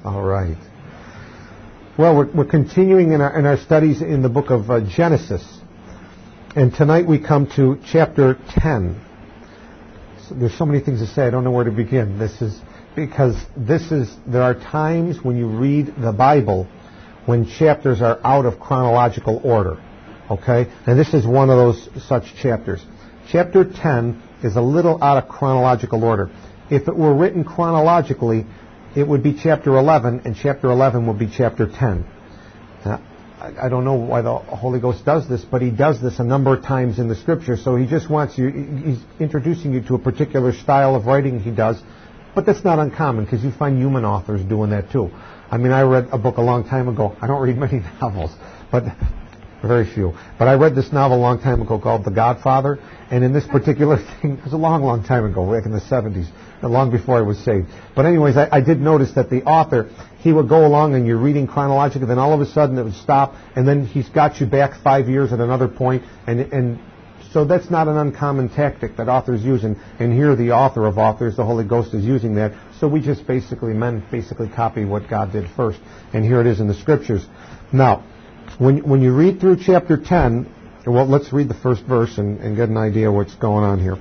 All right. Well, we're continuing in our studies in the book of Genesis. And tonight we come to chapter 10. So there's so many things to say, I don't know where to begin. There are times when you read the Bible when chapters are out of chronological order. Okay? And this is one of those such chapters. Chapter 10 is a little out of chronological order. If it were written chronologically, it would be chapter 11, and chapter 11 would be chapter 10. Now, I don't know why the Holy Ghost does this, but he does this a number of times in the Scripture, so he just wants you, he's introducing you to a particular style of writing he does, but that's not uncommon, because you find human authors doing that too. I mean, I read a book a long time ago. I don't read many novels, but very few. But I read this novel a long time ago called The Godfather, and in this particular thing, it was a long, long time ago, back in the 70s, long before I was saved. But anyways, I did notice that the author, he would go along and you're reading chronologically, then all of a sudden it would stop, and then he's got you back 5 years at another point, and so that's not an uncommon tactic that authors use, and here the author of authors, the Holy Ghost, is using that, so we just basically copy what God did first, and here it is in the Scriptures. Now, when you read through chapter 10, well, let's read the first verse and get an idea what's going on here.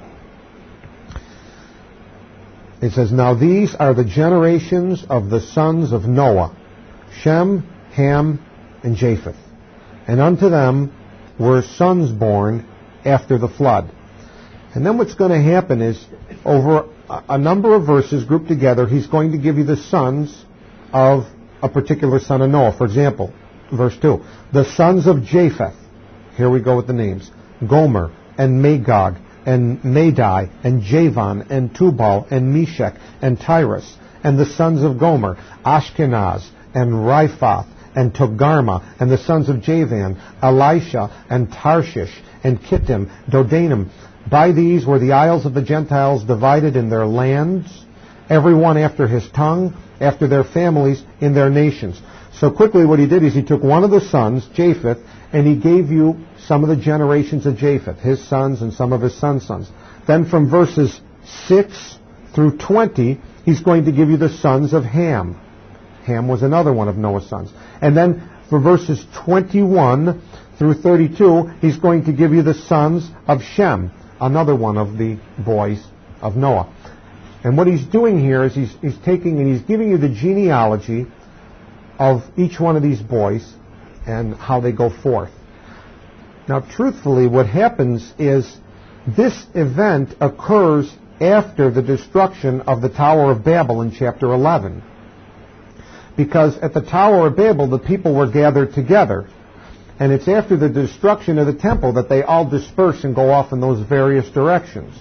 It says, "Now these are the generations of the sons of Noah, Shem, Ham, and Japheth. And unto them were sons born after the flood." And then what's going to happen is, over a number of verses grouped together, he's going to give you the sons of a particular son of Noah. For example, verse 2, the sons of Japheth. Here we go with the names. Gomer and Magog and Madai and Javan and Tubal and Meshech and Tyrus. And the sons of Gomer, Ashkenaz and Riphath and Togarmah. And the sons of Javan, Elisha and Tarshish and Kittim, Dodanim. By these were the isles of the Gentiles divided in their lands, every one after his tongue, after their families, in their nations. So quickly what he did is he took one of the sons, Japheth, and he gave you some of the generations of Japheth, his sons and some of his sons' sons. Then from verses 6 through 20, he's going to give you the sons of Ham. Ham was another one of Noah's sons. And then for verses 21 through 32, he's going to give you the sons of Shem, another one of the boys of Noah. And what he's doing here is he's taking and he's giving you the genealogy of each one of these boys and how they go forth. Now, truthfully, what happens is this event occurs after the destruction of the Tower of Babel in chapter 11. Because at the Tower of Babel, the people were gathered together. And it's after the destruction of the temple that they all disperse and go off in those various directions.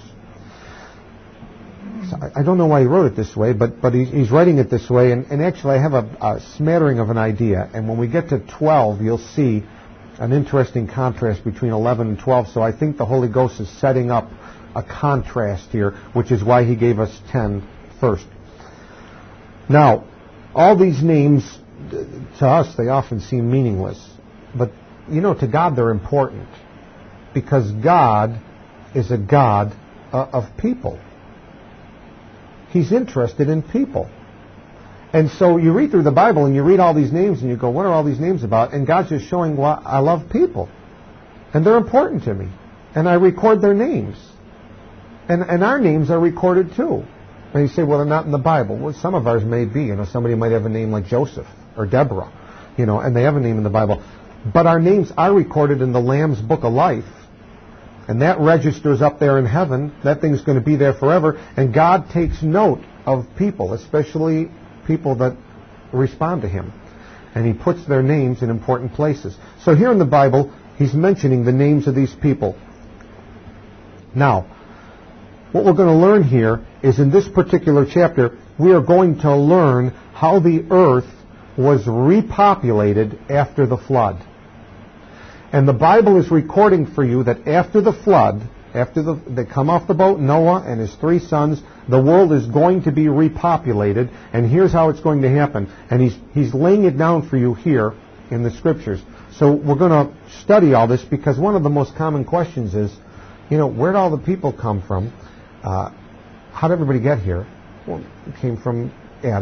So I don't know why he wrote it this way, but he's writing it this way. And actually, I have a smattering of an idea. And when we get to 12, you'll see an interesting contrast between 11 and 12. So I think the Holy Ghost is setting up a contrast here, which is why he gave us 10 first. Now, all these names, to us, they often seem meaningless. But, to God they're important. Because God is a God of people. He's interested in people. And so you read through the Bible and you read all these names and you go, what are all these names about? And God's just showing, well, I love people. And they're important to me. And I record their names. And our names are recorded too. And you say, well, they're not in the Bible. Well, some of ours may be. Somebody might have a name like Joseph or Deborah, and they have a name in the Bible. But our names are recorded in the Lamb's Book of Life. And that registers up there in heaven. That thing's going to be there forever. And God takes note of people, especially people that respond to Him. And He puts their names in important places. So here in the Bible, He's mentioning the names of these people. Now, what we're going to learn here is in this particular chapter, we are going to learn how the earth was repopulated after the flood. And the Bible is recording for you that after the flood, they come off the boat, Noah and his 3 sons, the world is going to be repopulated, and here's how it's going to happen. And he's laying it down for you here in the Scriptures. So we're going to study all this because one of the most common questions is, where did all the people come from? How did everybody get here? Well, it came from Adam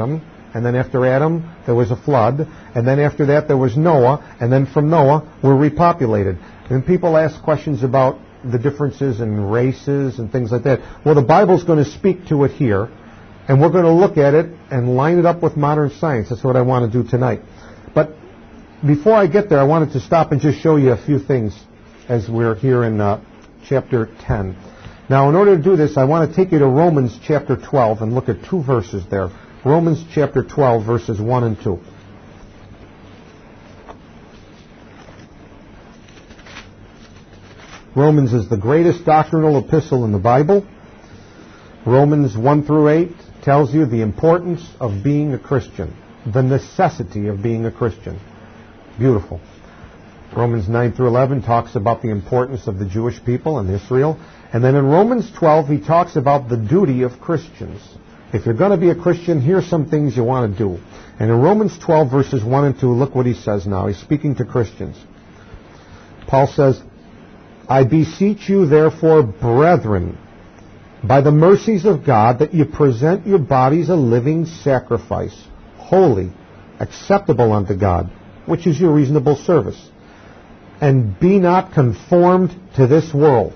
and then after Adam, there was a flood, and then after that, there was Noah, and then from Noah, we're repopulated. And people ask questions about the differences in races and things like that. Well, the Bible's going to speak to it here, and we're going to look at it and line it up with modern science. That's what I want to do tonight. But before I get there, I wanted to stop and just show you a few things as we're here in chapter 10. Now, in order to do this, I want to take you to Romans chapter 12 and look at two verses there. Romans chapter 12, verses 1 and 2. Romans is the greatest doctrinal epistle in the Bible. Romans 1 through 8 tells you the importance of being a Christian, the necessity of being a Christian. Beautiful. Romans 9 through 11 talks about the importance of the Jewish people and Israel. And then in Romans 12, he talks about the duty of Christians. If you're going to be a Christian, here's some things you want to do. And in Romans 12, verses 1 and 2, look what he says now. He's speaking to Christians. Paul says, I beseech you, therefore, brethren, by the mercies of God, that you present your bodies a living sacrifice, holy, acceptable unto God, which is your reasonable service. And be not conformed to this world,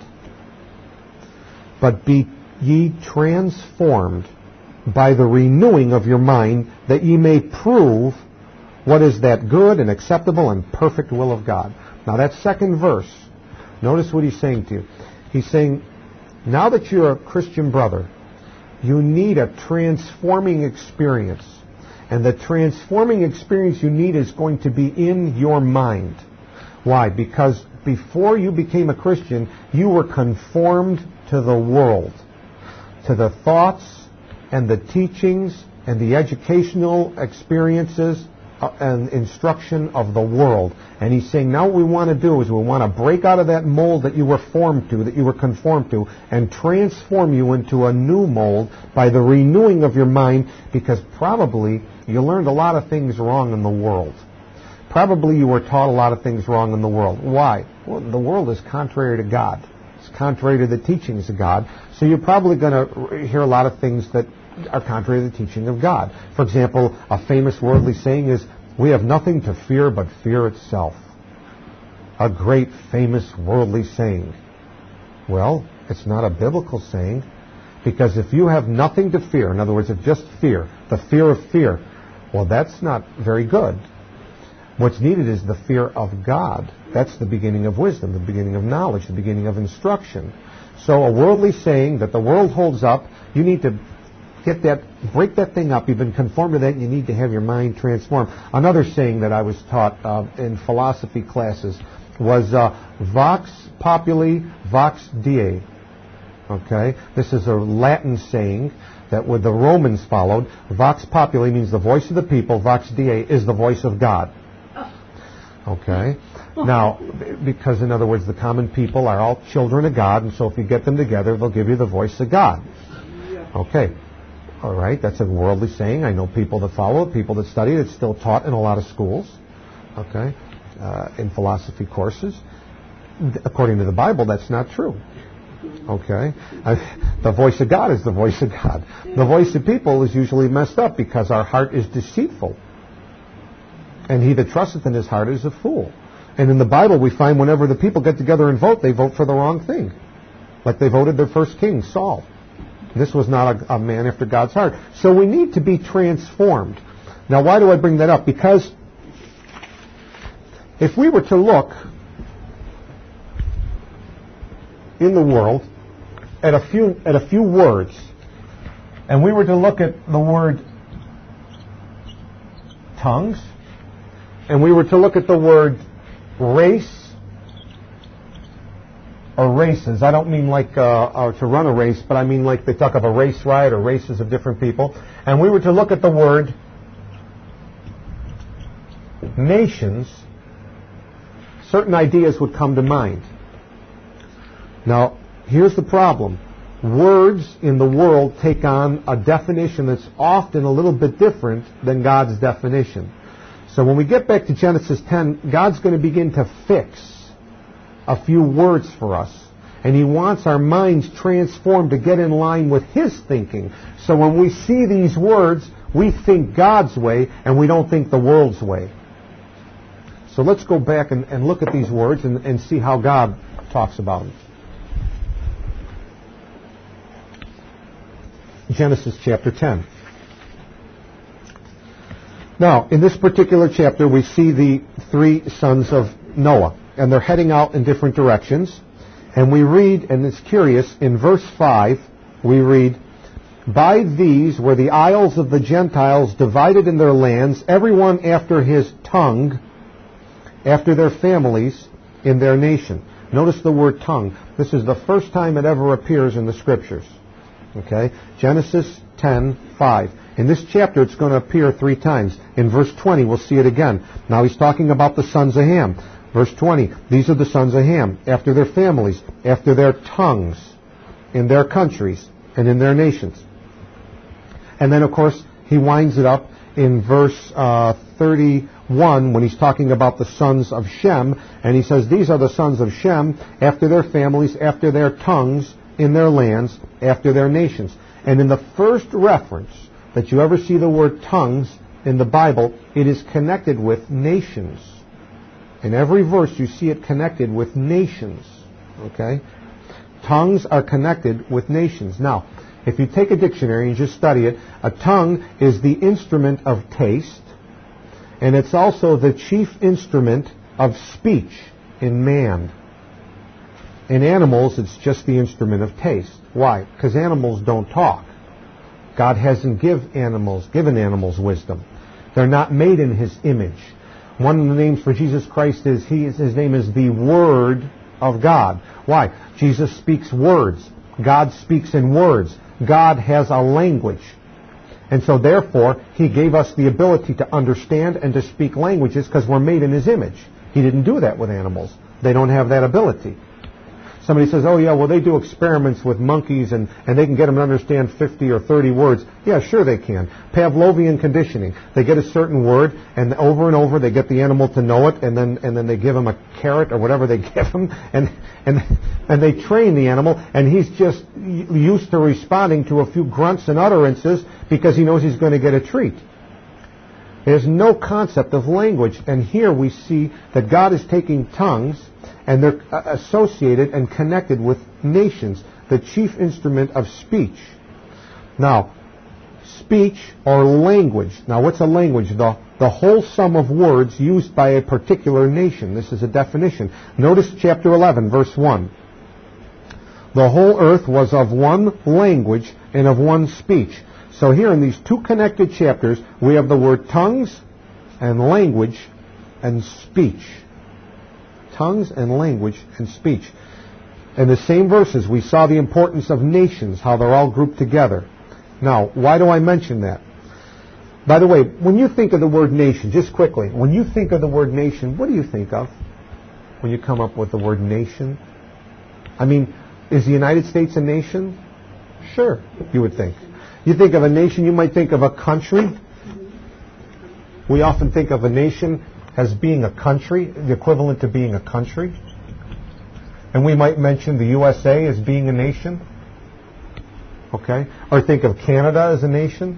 but be ye transformed by the renewing of your mind, that ye may prove what is that good and acceptable and perfect will of God. Now that second verse, notice what he's saying to you. He's saying, now that you're a Christian brother, you need a transforming experience. And the transforming experience you need is going to be in your mind. Why? Because before you became a Christian, you were conformed to the world, to the thoughts and the teachings and the educational experiences and instruction of the world. And he's saying now what we want to do is we want to break out of that mold that you were formed to, that you were conformed to, and transform you into a new mold by the renewing of your mind, because probably you learned a lot of things wrong in the world. Probably you were taught a lot of things wrong in the world. Why? Well, the world is contrary to God. It's contrary to the teachings of God. So you're probably going to hear a lot of things that are contrary to the teaching of God. For example, a famous worldly saying is, we have nothing to fear but fear itself. A great famous worldly saying. Well, it's not a biblical saying, because if you have nothing to fear, in other words, if just fear, the fear of fear, well, that's not very good. What's needed is the fear of God. That's the beginning of wisdom, the beginning of knowledge, the beginning of instruction. So a worldly saying that the world holds up, you need to get that, break that thing up. You've been conformed to that, and you need to have your mind transformed. Another saying that I was taught in philosophy classes was vox populi, vox Dei. Okay? This is a Latin saying that the Romans followed. Vox populi means the voice of the people. Vox Dei is the voice of God. Okay? Now, because in other words, the common people are all children of God, and so if you get them together, they'll give you the voice of God. Okay. All right, that's a worldly saying. I know people that follow it, people that study it. It's still taught in a lot of schools, okay, in philosophy courses. According to the Bible, that's not true. Okay? The voice of God is the voice of God. The voice of people is usually messed up because our heart is deceitful. And he that trusteth in his heart is a fool. And in the Bible, we find whenever the people get together and vote, they vote for the wrong thing. Like they voted their first king, Saul. This was not a man after God's heart. So we need to be transformed. Now, why do I bring that up? Because if we were to look in the world at a few words, and we were to look at the word tongues, and we were to look at the word race or races. I don't mean like to run a race, but I mean like they talk of a race riot or races of different people. And we were to look at the word nations, certain ideas would come to mind. Now, here's the problem. Words in the world take on a definition that's often a little bit different than God's definition. So when we get back to Genesis 10, God's going to begin to fix a few words for us. And he wants our minds transformed to get in line with his thinking. So when we see these words, We think God's way, and we don't think the world's way. So let's go back and look at these words and see how God talks about them. Genesis chapter 10. Now, in this particular chapter, we see the three sons of Noah, and they're heading out in different directions. And we read, and it's curious, in verse 5, we read, "By these were the isles of the Gentiles divided in their lands, everyone after his tongue, after their families, in their nation." Notice the word tongue. This is the first time it ever appears in the Scriptures. Okay? Genesis 10:5. In this chapter, it's going to appear 3 times. In verse 20, we'll see it again. Now he's talking about the sons of Ham. Verse 20, these are the sons of Ham, after their families, after their tongues, in their countries, and in their nations. And then, of course, he winds it up in verse 31 when he's talking about the sons of Shem. And he says, these are the sons of Shem, after their families, after their tongues, in their lands, after their nations. And in the first reference that you ever see the word tongues in the Bible, it is connected with nations. In every verse you see it connected with nations. Okay? Tongues are connected with nations. Now, if you take a dictionary and just study it, a tongue is the instrument of taste, and it's also the chief instrument of speech in man. In animals, it's just the instrument of taste. Why? Because animals don't talk. God hasn't given animals wisdom. They're not made in His image. One of the names for Jesus Christ is His name is the Word of God. Why? Jesus speaks words. God speaks in words. God has a language. And so therefore, He gave us the ability to understand and to speak languages because we're made in His image. He didn't do that with animals. They don't have that ability. Somebody says, oh yeah, well they do experiments with monkeys and they can get them to understand 50 or 30 words. Yeah, sure they can. Pavlovian conditioning. They get a certain word and over they get the animal to know it and then they give him a carrot or whatever they give him and they train the animal and he's just used to responding to a few grunts and utterances because he knows he's going to get a treat. There's no concept of language, and here we see that God is taking tongues and they're associated and connected with nations, the chief instrument of speech. Now, speech or language. Now, what's a language? The whole sum of words used by a particular nation. This is a definition. Notice chapter 11, verse 1. The whole earth was of one language and of one speech. So here in these two connected chapters, we have the word tongues and language and speech. Tongues and language and speech. In the same verses, we saw the importance of nations, how they're all grouped together. Now, why do I mention that? By the way, when you think of the word nation, just quickly, when you think of the word nation, what do you think of when you come up with the word nation? I mean, is the United States a nation? Sure, you would think. You think of a nation, you might think of a country. We often think of a nation as being a country, the equivalent to being a country. And we might mention the USA as being a nation. Okay? Or think of Canada as a nation.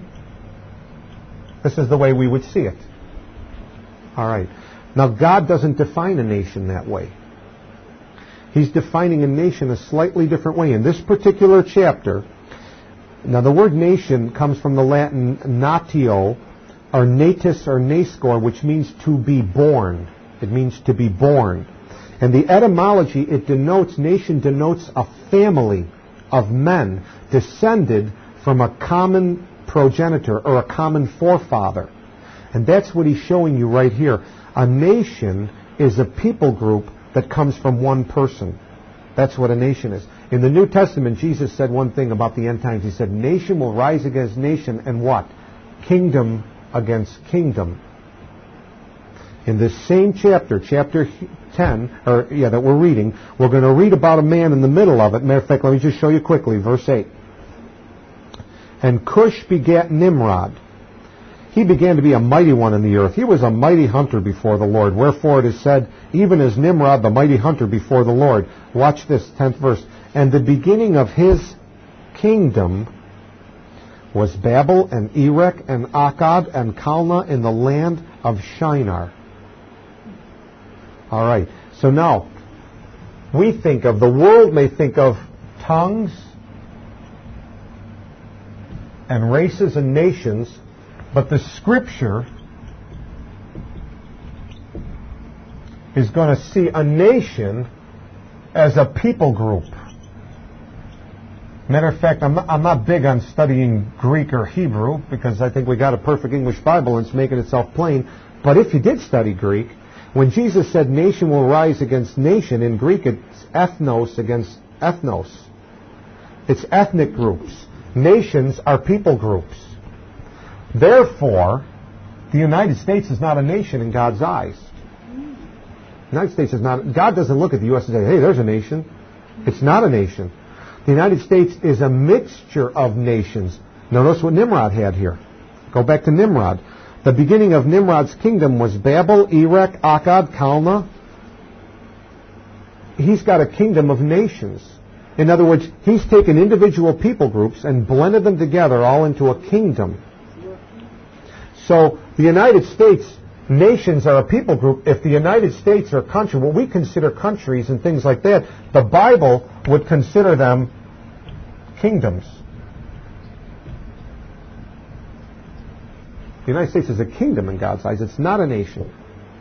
This is the way we would see it. All right. Now, God doesn't define a nation that way. He's defining a nation a slightly different way. In this particular chapter, now the word nation comes from the Latin natio, or natus or nascor, which means to be born. It means to be born. And the etymology, nation denotes a family of men descended from a common progenitor or a common forefather. And that's what he's showing you right here. A nation is a people group that comes from one person. That's what a nation is. In the New Testament, Jesus said one thing about the end times. He said, nation will rise against nation and what? Kingdom against kingdom. In this same chapter 10, that we're reading, we're going to read about a man in the middle of it. Matter of fact, let me just show you quickly, verse 8. And Cush begat Nimrod. He began to be a mighty one in the earth. He was a mighty hunter before the Lord. Wherefore it is said, even as Nimrod, the mighty hunter before the Lord. Watch this, 10th verse. And the beginning of his kingdom was Babel and Erech and Akkad and Calneh in the land of Shinar. All right. So now, the world may think of tongues and races and nations, but the Scripture is going to see a nation as a people group. Matter of fact, I'm not big on studying Greek or Hebrew because I think we got a perfect English Bible and it's making itself plain. But if you did study Greek, when Jesus said nation will rise against nation, in Greek it's ethnos against ethnos. It's ethnic groups. Nations are people groups. Therefore, the United States is not a nation in God's eyes. The United States is not. God doesn't look at the U.S. and say, hey, there's a nation. It's not a nation. The United States is a mixture of nations. Notice what Nimrod had here. Go back to Nimrod. The beginning of Nimrod's kingdom was Babel, Erech, Akkad, Calneh. He's got a kingdom of nations. In other words, he's taken individual people groups and blended them together all into a kingdom. So the United States, nations are a people group. If the United States are a country, what we consider countries and things like that, the Bible would consider them kingdoms. The United States is a kingdom in God's eyes. It's not a nation.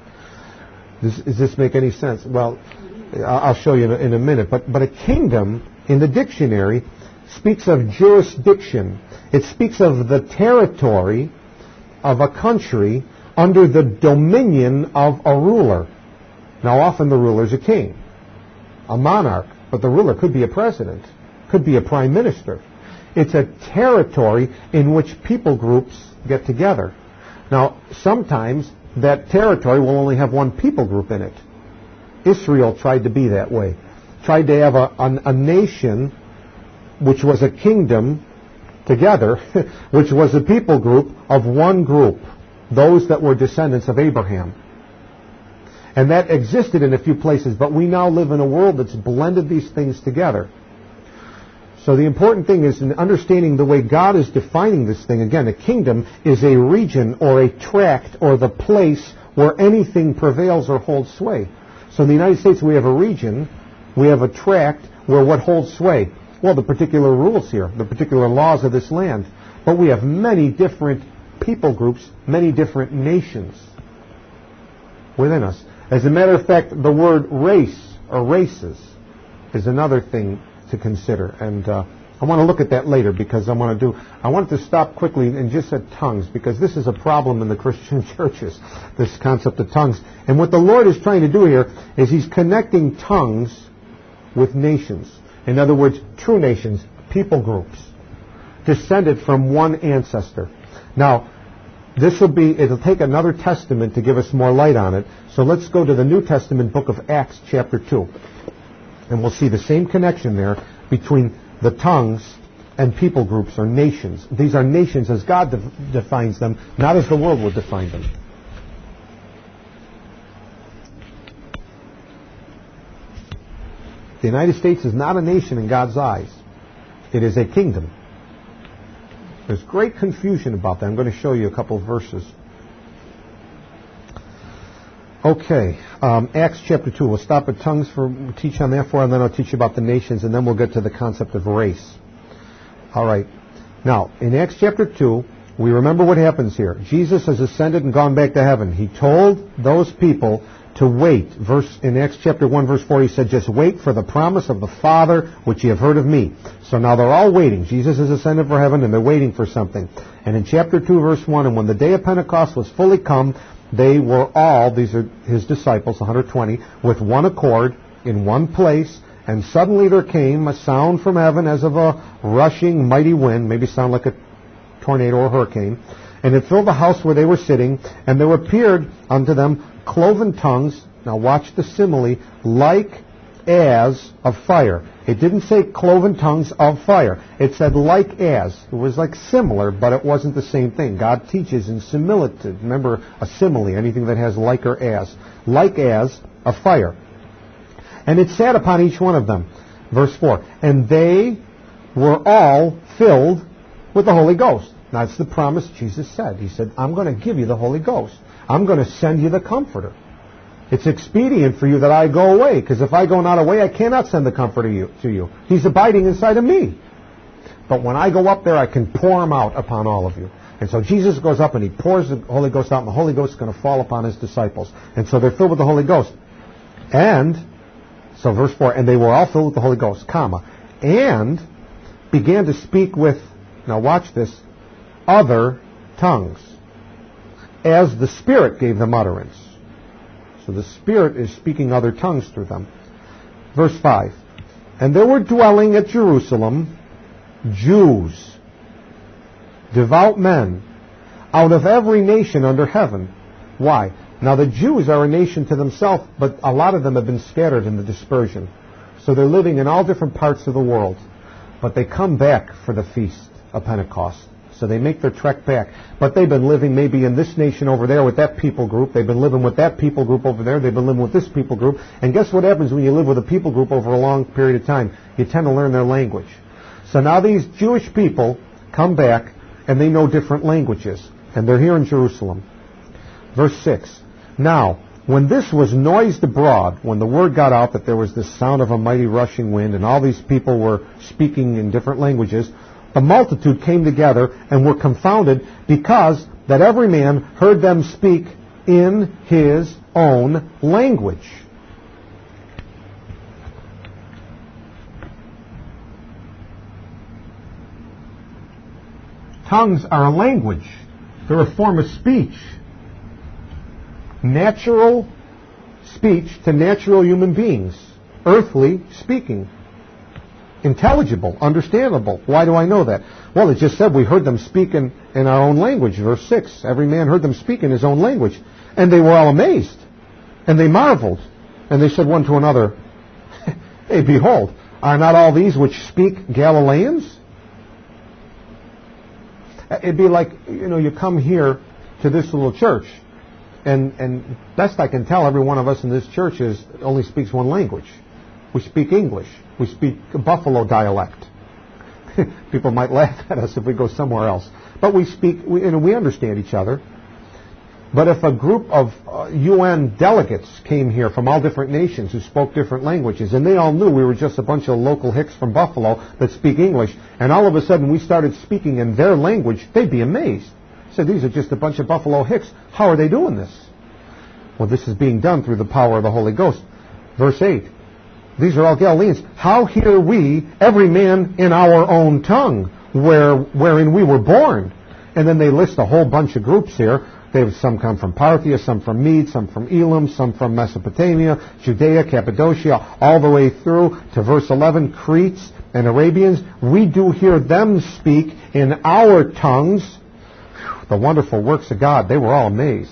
Does this make any sense? Well, I'll show you in a minute. But a kingdom, in the dictionary, speaks of jurisdiction. It speaks of the territory of a country under the dominion of a ruler. Now, often the ruler is a king, a monarch, but the ruler could be a president, could be a prime minister. It's a territory in which people groups get together. Now, sometimes that territory will only have one people group in it. Israel tried to be that way. Tried to have a nation which was a kingdom together, which was a people group of one group, those that were descendants of Abraham. And that existed in a few places, but we now live in a world that's blended these things together. So the important thing is in understanding the way God is defining this thing. Again, a kingdom is a region or a tract or the place where anything prevails or holds sway. So in the United States we have a region, we have a tract where what holds sway? Well, the particular rules here, the particular laws of this land. But we have many different people groups, many different nations within us. As a matter of fact, the word race or races is another thing to consider. And I want to look at that later because I want to stop quickly and just at tongues because this is a problem in the Christian churches, this concept of tongues. And what the Lord is trying to do here is He's connecting tongues with nations. In other words, true nations, people groups, descended from one ancestor. Now, it'll take another testament to give us more light on it. So let's go to the New Testament book of Acts chapter 2. And we'll see the same connection there between the tongues and people groups or nations. These are nations as God defines them, not as the world would define them. The United States is not a nation in God's eyes. It is a kingdom. There's great confusion about that. I'm going to show you a couple of verses. Okay, Acts chapter 2. We'll stop at tongues teach on that and then I'll teach you about the nations, and then we'll get to the concept of race. All right. Now, in Acts chapter 2, we remember what happens here. Jesus has ascended and gone back to heaven. He told those people to wait. In Acts chapter 1, verse 4, he said, just wait for the promise of the Father, which ye have heard of me. So now they're all waiting. Jesus has ascended for heaven, and they're waiting for something. And in chapter 2, verse 1, and when the day of Pentecost was fully come, they were all, these are his disciples, 120, with one accord in one place, and suddenly there came a sound from heaven as of a rushing mighty wind, maybe sound like a tornado or hurricane, and it filled the house where they were sitting, and there appeared unto them cloven tongues, now watch the simile, like as of fire. It didn't say cloven tongues of fire. It said like as. It was like similar, but it wasn't the same thing. God teaches in similitude. Remember, a simile, anything that has like or as. Like as of fire. And it sat upon each one of them. Verse 4. And they were all filled with the Holy Ghost. That's the promise Jesus said. He said, I'm going to give you the Holy Ghost. I'm going to send you the Comforter. It's expedient for you that I go away, because if I go not away, I cannot send the Comforter to you. He's abiding inside of me. But when I go up there, I can pour him out upon all of you. And so Jesus goes up and he pours the Holy Ghost out, and the Holy Ghost is going to fall upon his disciples. And so they're filled with the Holy Ghost. And, so verse 4, and they were all filled with the Holy Ghost, comma, and began to speak with, now watch this, other tongues, as the Spirit gave them utterance. So the Spirit is speaking other tongues through them. Verse 5, and there were dwelling at Jerusalem Jews, devout men, out of every nation under heaven. Why? Now the Jews are a nation to themselves, but a lot of them have been scattered in the dispersion. So they're living in all different parts of the world. But they come back for the feast of Pentecost. So they make their trek back. But they've been living maybe in this nation over there with that people group. They've been living with that people group over there. They've been living with this people group. And guess what happens when you live with a people group over a long period of time? You tend to learn their language. So now these Jewish people come back and they know different languages. And they're here in Jerusalem. Verse 6. Now, when this was noised abroad, when the word got out that there was this sound of a mighty rushing wind and all these people were speaking in different languages, the multitude came together and were confounded, because that every man heard them speak in his own language. Tongues are a language. They're a form of speech. Natural speech to natural human beings. Earthly speaking. Intelligible, understandable. Why do I know that? Well, it just said we heard them speak in our own language. Verse 6. Every man heard them speak in his own language. And they were all amazed. And they marveled. And they said one to another, hey, behold, are not all these which speak Galileans? It'd be like, you come here to this little church, and best I can tell, every one of us in this church only speaks one language. We speak English. We speak Buffalo dialect. People might laugh at us if we go somewhere else. But we understand each other. But if a group of UN delegates came here from all different nations who spoke different languages, and they all knew we were just a bunch of local hicks from Buffalo that speak English, and all of a sudden we started speaking in their language, they'd be amazed. Said, these are just a bunch of Buffalo hicks. How are they doing this? Well, this is being done through the power of the Holy Ghost. Verse 8. These are all Galileans. How hear we, every man in our own tongue, wherein we were born? And then they list a whole bunch of groups here. Some come from Parthia, some from Mede, some from Elam, some from Mesopotamia, Judea, Cappadocia, all the way through to verse 11, Cretes and Arabians. We do hear them speak in our tongues the wonderful works of God. They were all amazed.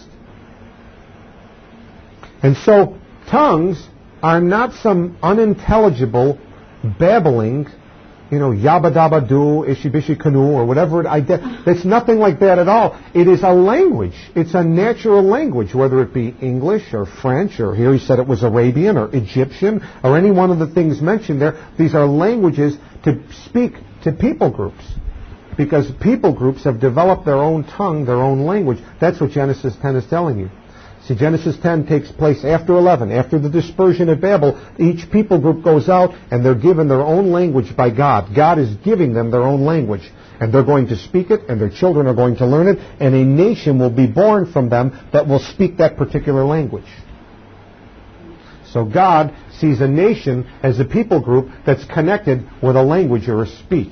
And so, tongues are not some unintelligible babbling, yabba dabba doo, ishi bishi canoe, or whatever it's nothing like that at all. It is a language. It's a natural language, whether it be English or French, or here he said it was Arabian or Egyptian, or any one of the things mentioned there. These are languages to speak to people groups, because people groups have developed their own tongue, their own language. That's what Genesis 10 is telling you. See, Genesis 10 takes place after 11. After the dispersion at Babel, each people group goes out and they're given their own language by God. God is giving them their own language. And they're going to speak it, and their children are going to learn it, and a nation will be born from them that will speak that particular language. So God sees a nation as a people group that's connected with a language or a speech.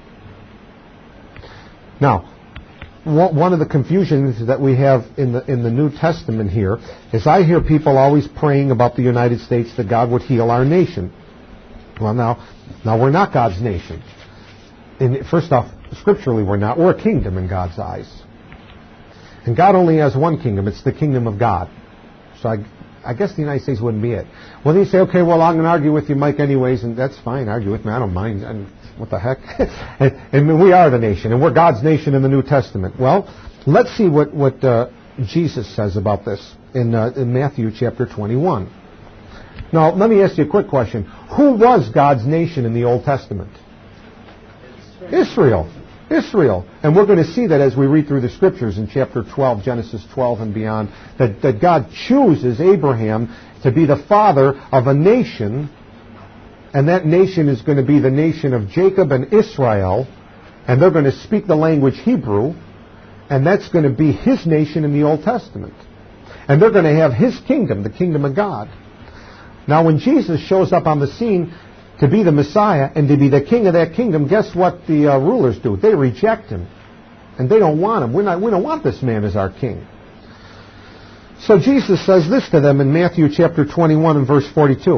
Now, one of the confusions that we have in the New Testament here is I hear people always praying about the United States that God would heal our nation. Well, now we're not God's nation. First off, scripturally we're not. We're a kingdom in God's eyes. And God only has one kingdom. It's the kingdom of God. So I guess the United States wouldn't be it. Well, then you say, okay, well, I'm going to argue with you, Mike, anyways, and that's fine. Argue with me. I don't mind. What the heck? and we are the nation, and we're God's nation in the New Testament. Well, let's see what Jesus says about this in Matthew chapter 21. Now, let me ask you a quick question. Who was God's nation in the Old Testament? Israel. Israel. And we're going to see that as we read through the Scriptures in chapter 12, Genesis 12 and beyond, that God chooses Abraham to be the father of a nation, and that nation is going to be the nation of Jacob and Israel, and they're going to speak the language Hebrew, and that's going to be his nation in the Old Testament. And they're going to have his kingdom, the kingdom of God. Now when Jesus shows up on the scene to be the Messiah and to be the king of that kingdom, guess what the rulers do? They reject him. And they don't want him. We don't want this man as our king. So Jesus says this to them in Matthew chapter 21 and verse 42.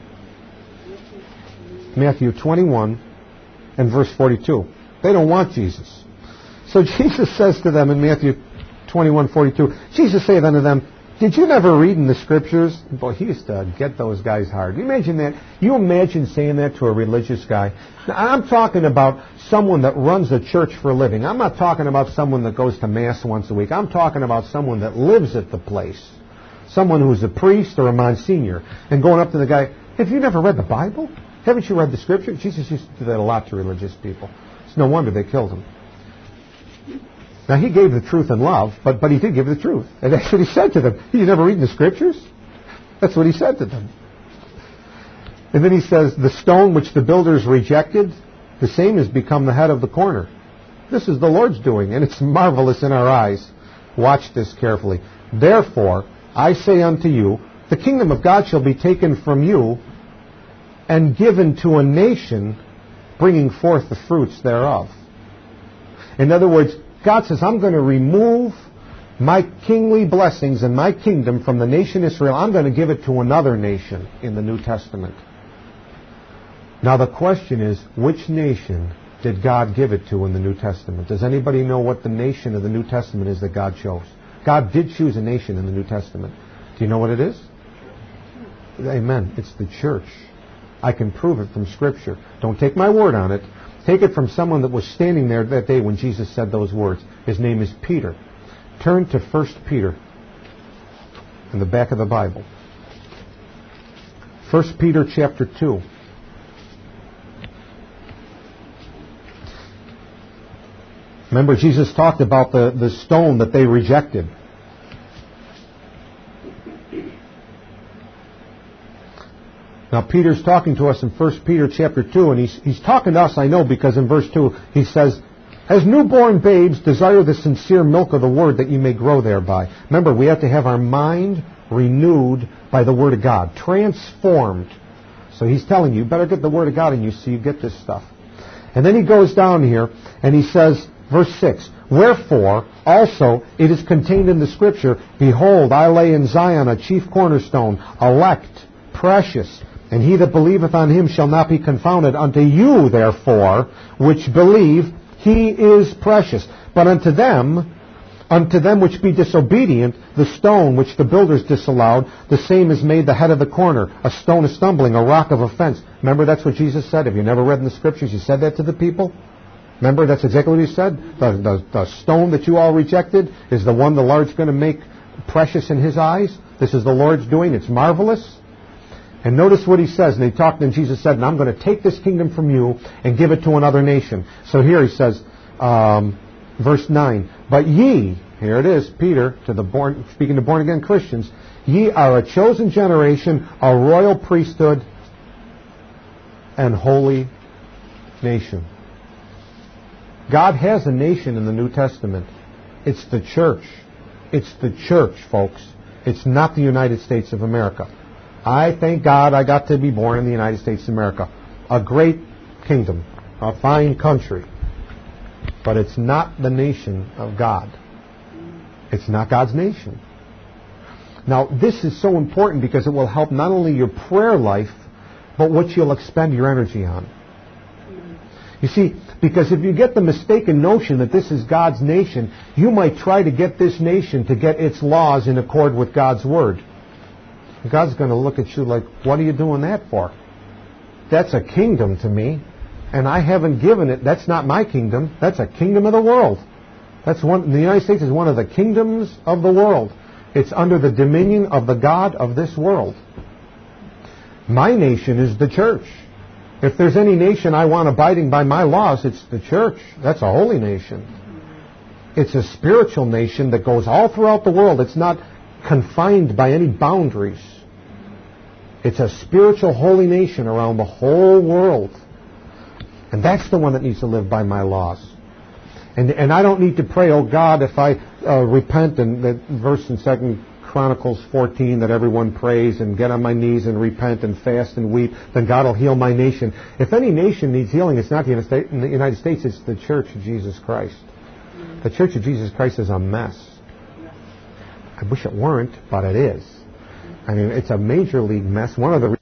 Matthew 21 and verse 42. They don't want Jesus. So Jesus says to them in Matthew 21:42, Jesus saith unto them, did you never read in the Scriptures? Boy, he used to get those guys hard. You imagine that? You imagine saying that to a religious guy? Now, I'm talking about someone that runs a church for a living. I'm not talking about someone that goes to Mass once a week. I'm talking about someone that lives at the place. Someone who's a priest or a Monsignor. And going up to the guy, have you never read the Bible? Haven't you read the Scripture? Jesus used to do that a lot to religious people. It's no wonder they killed him. Now, he gave the truth in love, but he did give the truth. And that's what he said to them. You never read in the Scriptures? That's what he said to them. And then he says, the stone which the builders rejected, the same has become the head of the corner. This is the Lord's doing, and it's marvelous in our eyes. Watch this carefully. Therefore, I say unto you, the kingdom of God shall be taken from you and given to a nation, bringing forth the fruits thereof. In other words, God says, I'm going to remove my kingly blessings and my kingdom from the nation Israel. I'm going to give it to another nation in the New Testament. Now the question is, which nation did God give it to in the New Testament? Does anybody know what the nation of the New Testament is that God chose? God did choose a nation in the New Testament. Do you know what it is? Amen. It's the church. I can prove it from Scripture. Don't take my word on it. Take it from someone that was standing there that day when Jesus said those words. His name is Peter. Turn to 1 Peter in the back of the Bible. 1 Peter chapter 2. Remember, Jesus talked about the stone that they rejected. Now, Peter's talking to us in 1 Peter chapter 2, and he's talking to us, I know, because in verse 2, he says, as newborn babes, desire the sincere milk of the Word that you may grow thereby. Remember, we have to have our mind renewed by the Word of God, transformed. So he's telling you, better get the Word of God in you so you get this stuff. And then he goes down here, and he says, verse 6, wherefore also it is contained in the Scripture, behold, I lay in Zion a chief cornerstone, elect, precious, and he that believeth on him shall not be confounded. Unto you, therefore, which believe, he is precious. But unto them which be disobedient, the stone which the builders disallowed, the same is made the head of the corner, a stone of stumbling, a rock of offense. Remember, that's what Jesus said. Have you never read in the Scriptures? He said that to the people. Remember, that's exactly what he said. The stone that you all rejected is the one the Lord's going to make precious in his eyes. This is the Lord's doing. It's marvelous. And notice what he says. And he talked, and Jesus said, and I'm going to take this kingdom from you and give it to another nation. So here he says, verse 9, but ye, here it is, Peter, speaking to born-again Christians, ye are a chosen generation, a royal priesthood, and holy nation. God has a nation in the New Testament. It's the church. It's the church, folks. It's not the United States of America. I thank God I got to be born in the United States of America. A great kingdom, a fine country. But it's not the nation of God. It's not God's nation. Now, this is so important because it will help not only your prayer life, but what you'll expend your energy on. You see, because if you get the mistaken notion that this is God's nation, you might try to get this nation to get its laws in accord with God's Word. God's going to look at you like, what are you doing that for? That's a kingdom to me, and I haven't given it. That's not my kingdom. That's a kingdom of the world. The United States is one of the kingdoms of the world. It's under the dominion of the God of this world. My nation is the church. If there's any nation I want abiding by my laws, it's the church. That's a holy nation. It's a spiritual nation that goes all throughout the world. It's not confined by any boundaries. It's a spiritual holy nation around the whole world. And that's the one that needs to live by my laws. And I don't need to pray, oh God, if I repent, and that verse in 2 Chronicles 14 that everyone prays and get on my knees and repent and fast and weep, then God will heal my nation. If any nation needs healing, it's not the United States, it's the Church of Jesus Christ. The Church of Jesus Christ is a mess. I wish it weren't, but it is. I mean, it's a major league mess. One of the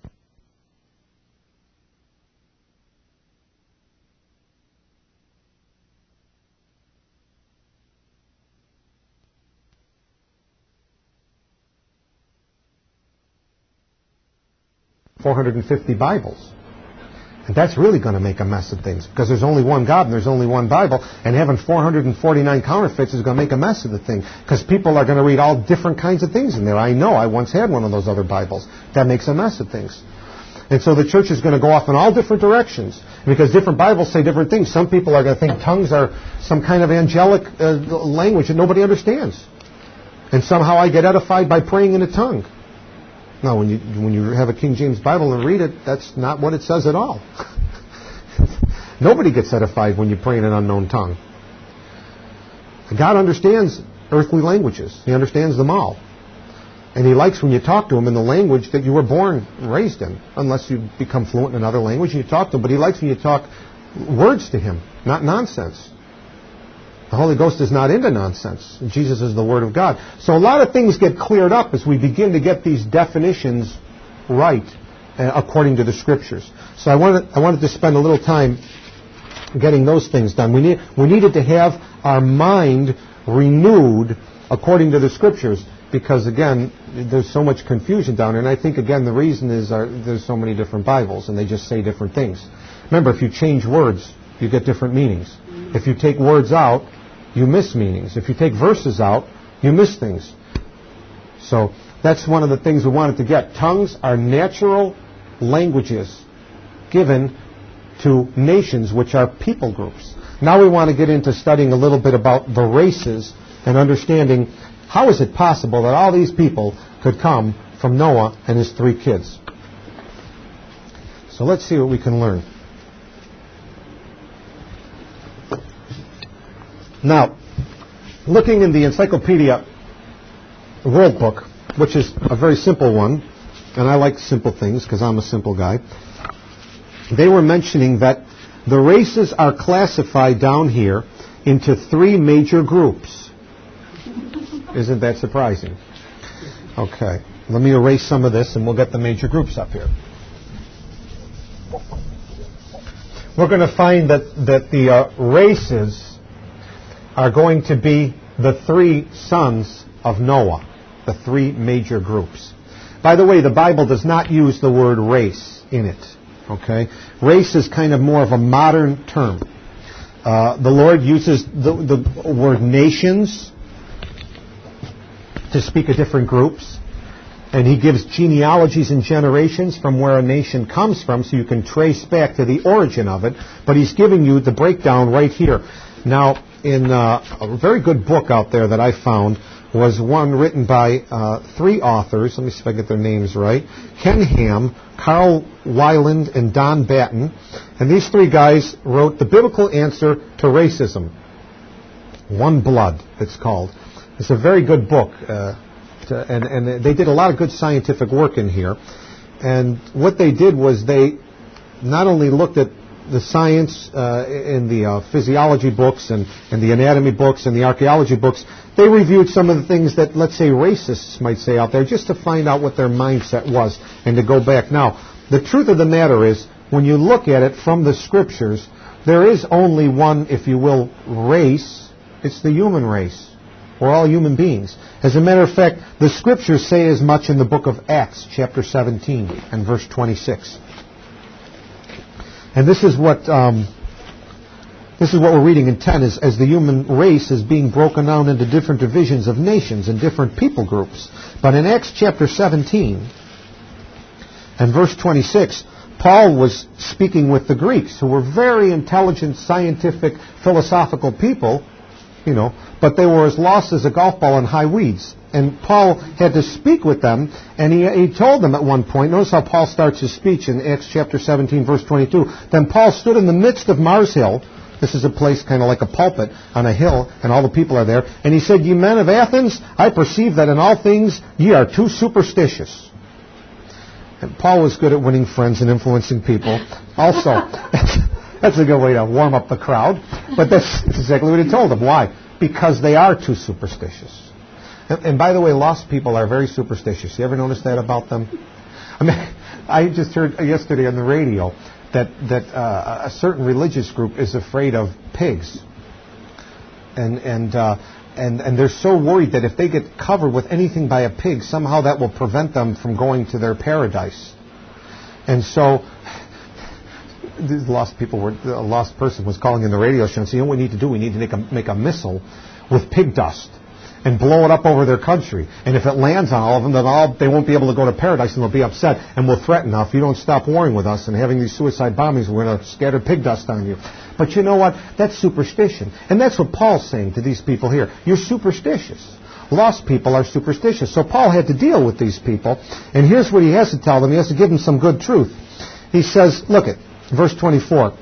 450 Bibles. And that's really going to make a mess of things, because there's only one God and there's only one Bible, and having 449 counterfeits is going to make a mess of the thing, because people are going to read all different kinds of things in there. I know. I once had one of those other Bibles. That makes a mess of things. And so the church is going to go off in all different directions, because different Bibles say different things. Some people are going to think tongues are some kind of angelic language that nobody understands. And somehow I get edified by praying in a tongue. No, when you have a King James Bible and read it, that's not what it says at all. Nobody gets edified when you pray in an unknown tongue. God understands earthly languages. He understands them all. And He likes when you talk to Him in the language that you were born, raised in, unless you become fluent in another language and you talk to Him. But He likes when you talk words to Him, not nonsense. The Holy Ghost is not into nonsense. Jesus is the Word of God. So a lot of things get cleared up as we begin to get these definitions right according to the Scriptures. So I wanted to spend a little time getting those things done. We needed to have our mind renewed according to the Scriptures, because, again, there's so much confusion down there. And I think, again, the reason is there's so many different Bibles, and they just say different things. Remember, if you change words, you get different meanings. If you take words out, you miss meanings. If you take verses out, you miss things. So that's one of the things we wanted to get. Tongues are natural languages given to nations, which are people groups. Now we want to get into studying a little bit about the races and understanding how is it possible that all these people could come from Noah and his 3 kids. So let's see what we can learn. Now, looking in the Encyclopedia World Book, which is a very simple one, and I like simple things because I'm a simple guy, they were mentioning that the races are classified down here into 3 major groups. Isn't that surprising? Okay, let me erase some of this and we'll get the major groups up here. We're going to find that the races are going to be the 3 sons of Noah, the 3 major groups. By the way, the Bible does not use the word race in it. Okay, race is kind of more of a modern term. The Lord uses the word nations to speak of different groups, and He gives genealogies and generations from where a nation comes from, so you can trace back to the origin of it. But He's giving you the breakdown right here. Now, in a very good book out there that I found was one written by 3 authors. Let me see if I get their names right. Ken Ham, Carl Weiland, and Don Batten. And these 3 guys wrote The Biblical Answer to Racism. One Blood, it's called. It's a very good book. And they did a lot of good scientific work in here. And what they did was they not only looked at the science in the physiology books and the anatomy books and the archaeology books, they reviewed some of the things that, let's say, racists might say out there, just to find out what their mindset was and to go back. Now, the truth of the matter is, when you look at it from the Scriptures, there is only one, if you will, race. It's the human race. We're all human beings. As a matter of fact, the Scriptures say as much in the book of Acts, chapter 17 and verse 26. And this is what we're reading in 10, is as the human race is being broken down into different divisions of nations and different people groups. But in Acts chapter 17 and verse 26, Paul was speaking with the Greeks, who were very intelligent, scientific, philosophical people, but they were as lost as a golf ball in high weeds. And Paul had to speak with them, and he told them at one point, notice how Paul starts his speech in Acts chapter 17, verse 22. Then Paul stood in the midst of Mars Hill. This is a place kind of like a pulpit on a hill, and all the people are there. And he said, Ye men of Athens, I perceive that in all things ye are too superstitious. And Paul was good at winning friends and influencing people. Also, that's a good way to warm up the crowd. But that's exactly what he told them. Why? Because they are too superstitious. And by the way, lost people are very superstitious. You ever notice that about them? I mean, I just heard yesterday on the radio that a certain religious group is afraid of pigs, and they're so worried that if they get covered with anything by a pig, somehow that will prevent them from going to their paradise. And so these lost people a lost person was calling in the radio show and saying, what we need to do, we need to make a missile with pig dust and blow it up over their country. And if it lands on all of them, then they won't be able to go to paradise, and they'll be upset and will threaten, now, if you don't stop warring with us and having these suicide bombings, we're going to scatter pig dust on you. But you know what? That's superstition. And that's what Paul's saying to these people here. You're superstitious. Lost people are superstitious. So Paul had to deal with these people. And here's what he has to tell them. He has to give them some good truth. He says, look at verse 24.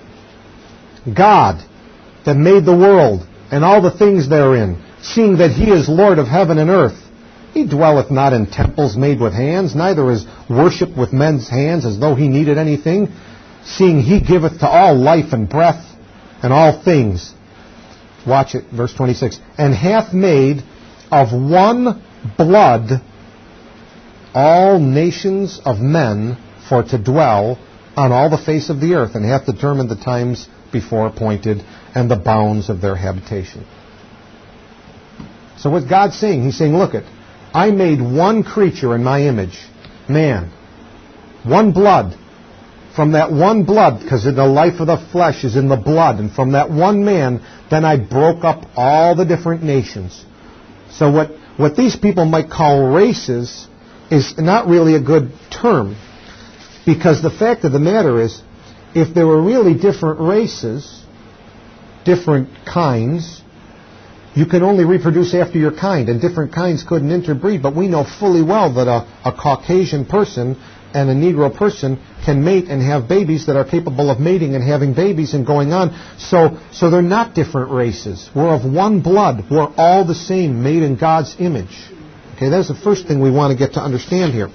God that made the world and all the things therein, seeing that he is Lord of heaven and earth. He dwelleth not in temples made with hands, neither is worshipped with men's hands as though he needed anything, seeing he giveth to all life and breath and all things. Watch it, verse 26. And hath made of one blood all nations of men for to dwell on all the face of the earth, and hath determined the times before appointed and the bounds of their habitation. So what God's saying, he's saying, look it, I made one creature in my image, man, one blood. From that one blood, because the life of the flesh is in the blood, and from that one man, then I broke up all the different nations. So what these people might call races is not really a good term, because the fact of the matter is, if there were really different races, different kinds, you can only reproduce after your kind, and different kinds couldn't interbreed. But we know fully well that a Caucasian person and a Negro person can mate and have babies that are capable of mating and having babies and going on. So they're not different races. We're of one blood. We're all the same, made in God's image. Okay, that's the first thing we want to get to understand here.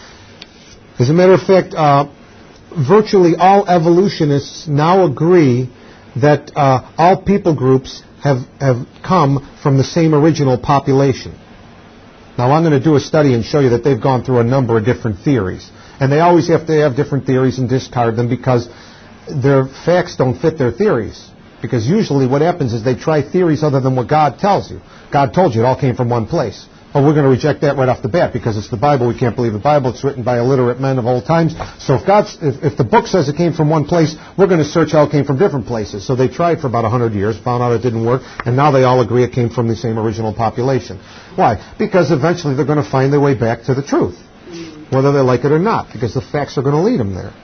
As a matter of fact, virtually all evolutionists now agree that all people groups have come from the same original population. Now, I'm going to do a study and show you that they've gone through a number of different theories. And they always have to have different theories and discard them because their facts don't fit their theories. Because usually what happens is they try theories other than what God tells you. God told you it all came from one place. Well, we're going to reject that right off the bat because it's the Bible. We can't believe the Bible. It's written by illiterate men of old times. So if the book says it came from one place, we're going to search how it came from different places. So they tried for about 100 years, found out it didn't work, and now they all agree it came from the same original population. Why? Because eventually they're going to find their way back to the truth, whether they like it or not, because the facts are going to lead them there.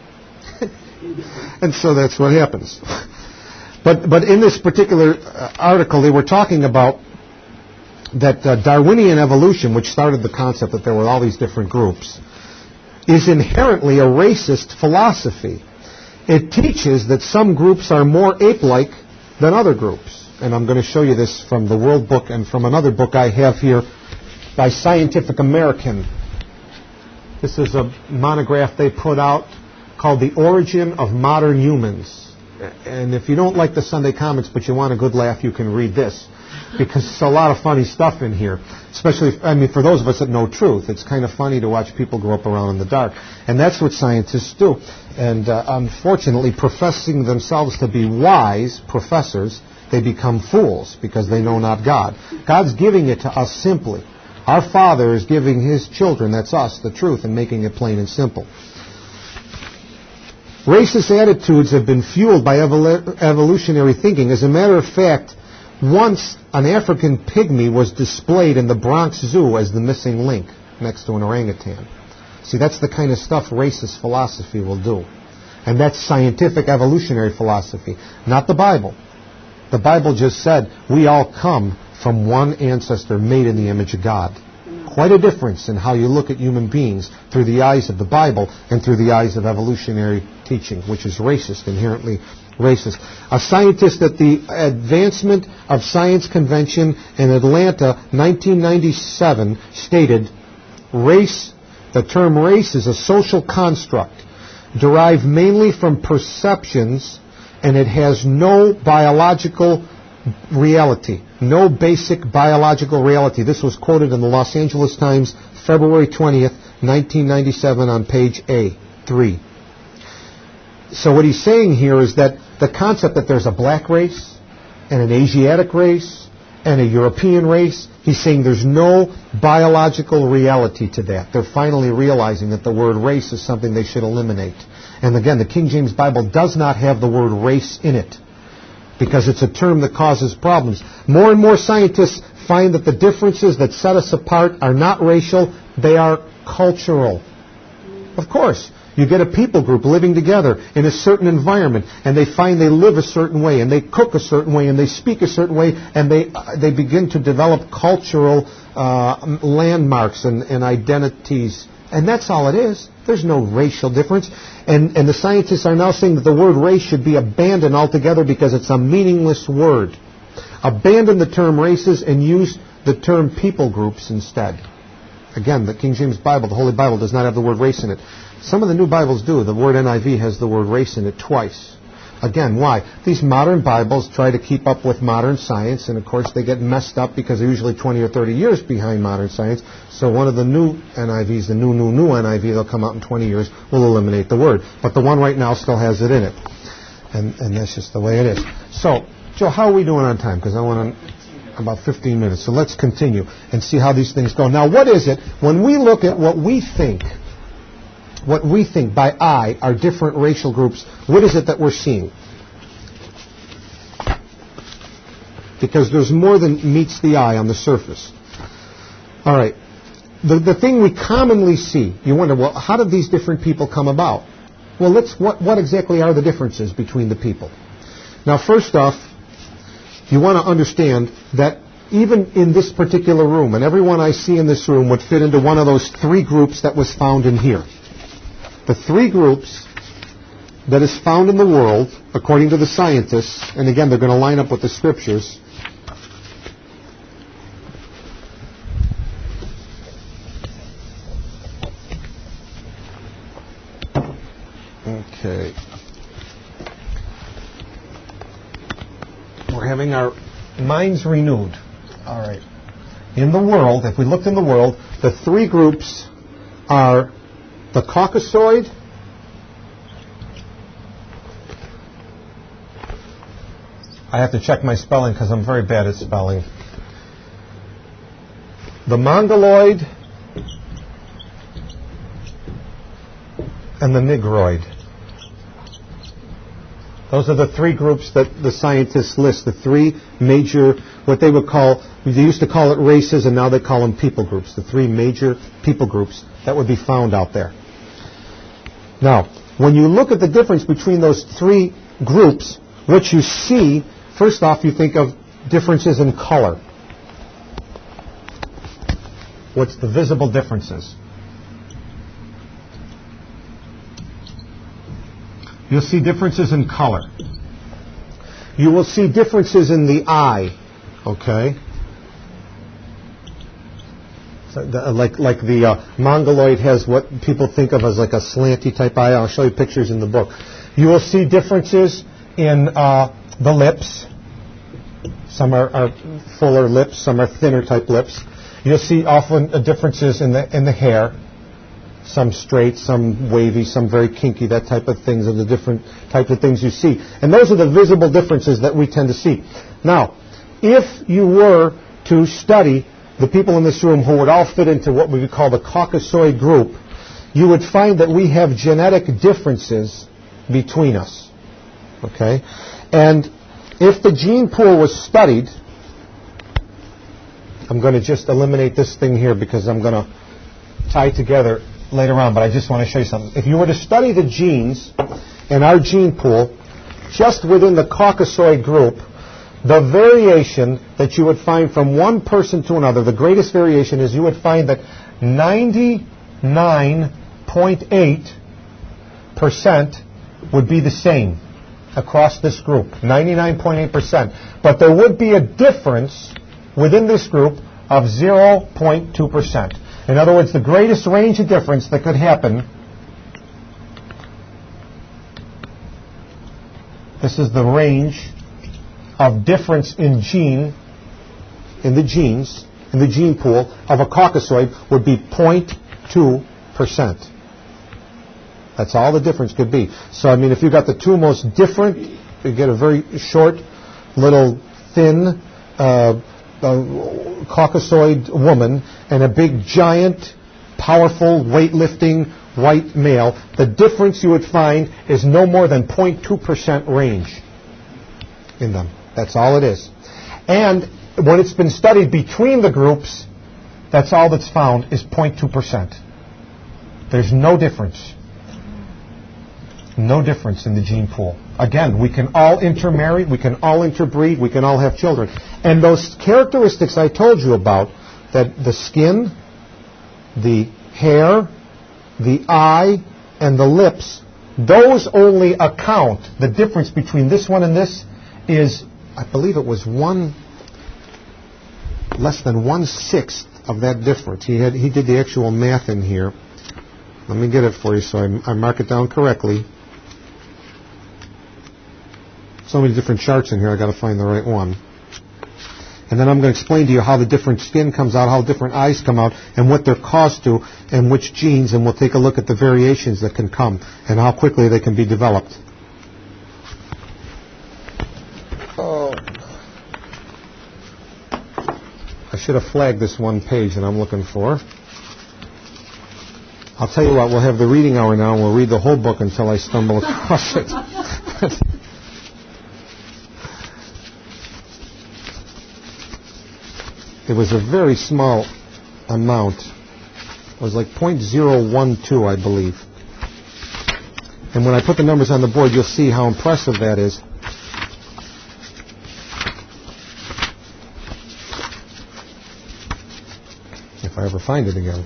And so that's what happens. But in this particular article, they were talking about that Darwinian evolution, which started the concept that there were all these different groups, is inherently a racist philosophy. It teaches that some groups are more ape-like than other groups. And I'm going to show you this from the World Book and from another book I have here by Scientific American. This is a monograph they put out called The Origin of Modern Humans. And if you don't like the Sunday comments but you want a good laugh, you can read this. Because it's a lot of funny stuff in here. Especially, for those of us that know truth. It's kind of funny to watch people grow up around in the dark. And that's what scientists do. And unfortunately, professing themselves to be wise professors, they become fools because they know not God. God's giving it to us simply. Our Father is giving His children, that's us, the truth, and making it plain and simple. Racist attitudes have been fueled by evolutionary thinking. As a matter of fact, once an African pygmy was displayed in the Bronx Zoo as the missing link next to an orangutan. See, that's the kind of stuff racist philosophy will do. And that's scientific evolutionary philosophy, not the Bible. The Bible just said we all come from one ancestor made in the image of God. Quite a difference in how you look at human beings through the eyes of the Bible and through the eyes of evolutionary teaching, which is racist, inherently racist. A scientist at the Advancement of Science Convention in Atlanta, 1997, stated, the term race is a social construct derived mainly from perceptions, and it has no biological reality, no basic biological reality. This was quoted in the Los Angeles Times, February 20th, 1997, on page A3. So what he's saying here is that the concept that there's a black race and an Asiatic race and a European race, he's saying there's no biological reality to that. They're finally realizing that the word race is something they should eliminate. And again, the King James Bible does not have the word race in it because it's a term that causes problems. More and more scientists find that the differences that set us apart are not racial, they are cultural. Of course, you get a people group living together in a certain environment, and they find they live a certain way, and they cook a certain way, and they speak a certain way, and they begin to develop cultural landmarks and identities. And that's all it is. There's no racial difference. And the scientists are now saying that the word race should be abandoned altogether because it's a meaningless word. Abandon the term races and use the term people groups instead. Again, the King James Bible, the Holy Bible, does not have the word race in it. Some of the new Bibles do. The word NIV has the word race in it twice. Again, why? These modern Bibles try to keep up with modern science, and of course they get messed up because they're usually 20 or 30 years behind modern science. So one of the new NIVs, the new NIV, they'll come out in 20 years, will eliminate the word. But the one right now still has it in it. And that's just the way it is. So, Joe, how are we doing on time? Because I want about 15 minutes. So let's continue and see how these things go. Now, what is it? When we look at what we think by eye are different racial groups, what is it that we're seeing? Because there's more than meets the eye on the surface. All right. The thing we commonly see, you wonder, well, how did these different people come about? Well, what exactly are the differences between the people? Now, first off, you want to understand that even in this particular room, and everyone I see in this room would fit into one of those three groups that was found in here. The three groups that is found in the world, according to the scientists, and again, they're going to line up with the scriptures. Okay. We're having our minds renewed. All right. In the world, if we looked in the world, the three groups are the Caucasoid, I have to check my spelling because I'm very bad at spelling. The Mongoloid and the Negroid. Those are the three groups that the scientists list, the three major, what they would call, they used to call it races and now they call them people groups, the three major people groups that would be found out there. Now, when you look at the difference between those three groups, what you see, first off, you think of differences in color. What's the visible differences? You'll see differences in color. You will see differences in the eye, okay? So like the Mongoloid has what people think of as like a slanty type eye. I'll show you pictures in the book. You will see differences in the lips. Some are fuller lips, some are thinner type lips. You'll see often differences in the hair. Some straight, some wavy, some very kinky, that type of things are the different types of things you see. And those are the visible differences that we tend to see. Now, if you were to study the people in this room who would all fit into what we would call the Caucasoid group, you would find that we have genetic differences between us. Okay? And if the gene pool was studied, I'm going to just eliminate this thing here because I'm going to tie together later on, but I just want to show you something. If you were to study the genes in our gene pool, just within the Caucasoid group, the variation that you would find from one person to another, the greatest variation is you would find that 99.8% would be the same across this group, 99.8%. But there would be a difference within this group of 0.2%. In other words, the greatest range of difference that could happen, this is the range of difference in gene, in the genes, in the gene pool of a Caucasoid would be 0.2%. That's all the difference could be. So, I mean, if you got the two most different, you get a very short, little, thin Caucasoid woman and a big, giant, powerful, weightlifting white male, the difference you would find is no more than 0.2% range in them. That's all it is. And when it's been studied between the groups, that's all that's found is 0.2%. There's no difference. No difference in the gene pool. Again, we can all intermarry, we can all interbreed, we can all have children. And those characteristics I told you about, that the skin, the hair, the eye, and the lips, those only account, the difference between this one and this is, I believe it was less than 1/6 of that difference. He did the actual math in here. Let me get it for you so I mark it down correctly. So many different charts in here, I've got to find the right one. And then I'm going to explain to you how the different skin comes out, how different eyes come out, and what they're caused to, and which genes, and we'll take a look at the variations that can come, and how quickly they can be developed. Oh. I should have flagged this one page that I'm looking for. I'll tell you what, we'll have the reading hour now, and we'll read the whole book until I stumble across it. It was a very small amount. It was like 0.012, I believe. And when I put the numbers on the board, you'll see how impressive that is. If I ever find it again.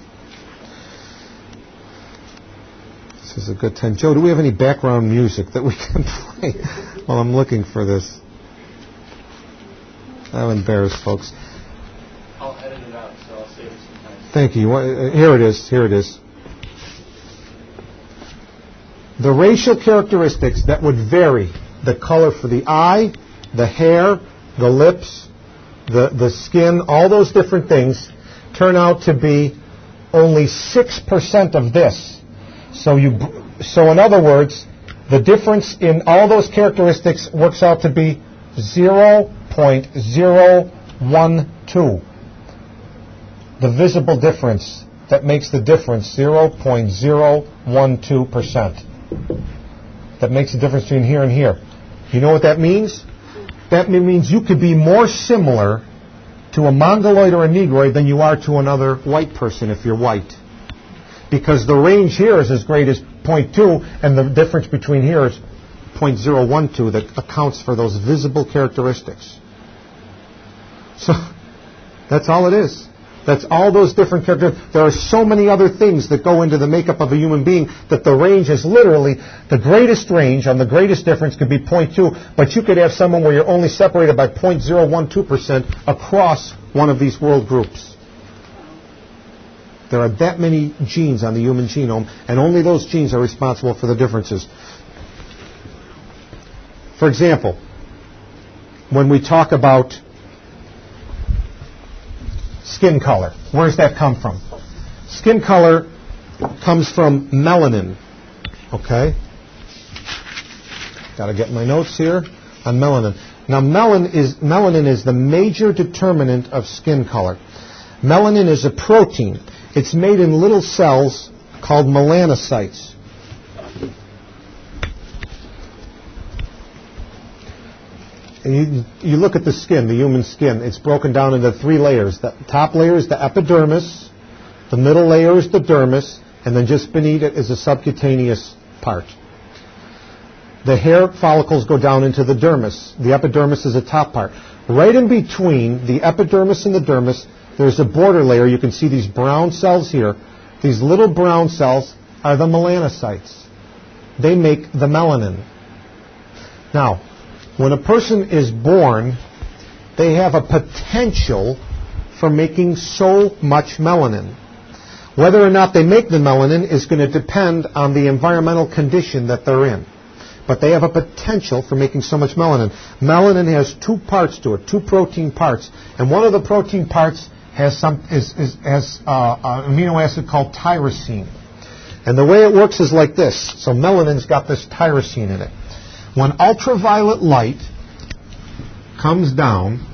This is a good time. Joe, do we have any background music that we can play while I'm looking for this? I'm embarrassed, folks. I'll edit it out, so I'll save it sometime. Thank you. Here it is. Here it is. The racial characteristics that would vary, the color for the eye, the hair, the lips, the skin, all those different things, turn out to be only 6% of this. So in other words, the difference in all those characteristics works out to be 0.012. The visible difference that makes the difference 0.012%. That makes the difference between here and here. You know what that means? That means you could be more similar to a Mongoloid or a Negroid than you are to another white person if you're white. Because the range here is as great as 0.2, and the difference between here is 0.012 that accounts for those visible characteristics. So that's all it is. That's all those different characters. There are so many other things that go into the makeup of a human being that the range is literally, the greatest range on the greatest difference could be 0.2, but you could have someone where you're only separated by 0.012% across one of these world groups. There are that many genes on the human genome, and only those genes are responsible for the differences. For example, when we talk about skin color, where does that come from? Skin color comes from melanin. Okay? Got to get my notes here on melanin. Now, melanin is the major determinant of skin color. Melanin is a protein. It's made in little cells called melanocytes. And you look at the skin, the human skin, it's broken down into 3 layers. The top layer is the epidermis, the middle layer is the dermis, and then just beneath it is a subcutaneous part. the hair follicles go down into the dermis. The epidermis is the top part. Right in between the epidermis and the dermis, there's a border layer. You can see these brown cells here. These little brown cells are the melanocytes. They make the melanin. Now, when a person is born, they have a potential for making so much melanin. Whether or not they make the melanin is going to depend on the environmental condition that they're in. But they have a potential for making so much melanin. Melanin has two parts to it, two protein parts. And one of the protein parts has an amino acid called tyrosine. And the way it works is like this. So melanin's got this tyrosine in it. When ultraviolet light comes down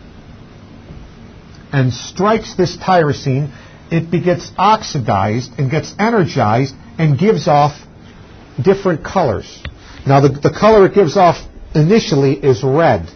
and strikes this tyrosine, it gets oxidized and gets energized and gives off different colors. Now, the color it gives off initially is red.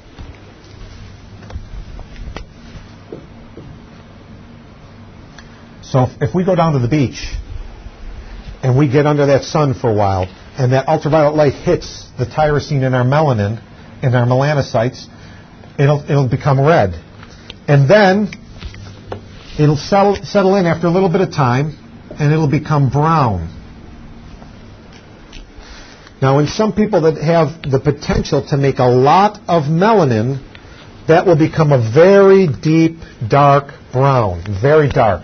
So if we go down to the beach and we get under that sun for a while and that ultraviolet light hits the tyrosine in our melanin, in our melanocytes, it'll become red. And then it'll settle in after a little bit of time and it'll become brown. Now, in some people that have the potential to make a lot of melanin, that will become a very deep, dark brown, very dark.